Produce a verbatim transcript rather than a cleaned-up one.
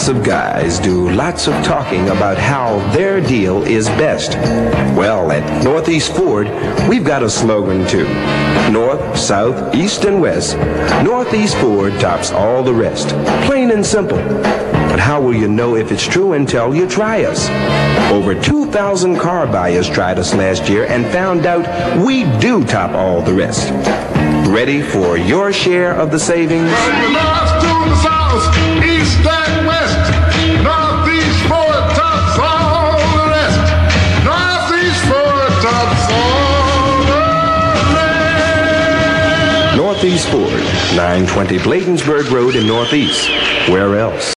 Lots of guys do lots of talking about how their deal is best. Well, at Northeast Ford, we've got a slogan too. North, South, East, and West, Northeast Ford tops all the rest. Plain and simple. But how will you know if it's true until you try us? Over two thousand car buyers tried us last year and found out we do top all the rest. Ready for your share of the savings? From the north to the south, east and west, Northeast Ford tops all the rest. Northeast Ford tops all the rest. Northeast Ford, nine twenty Bladensburg Road in Northeast. Where else?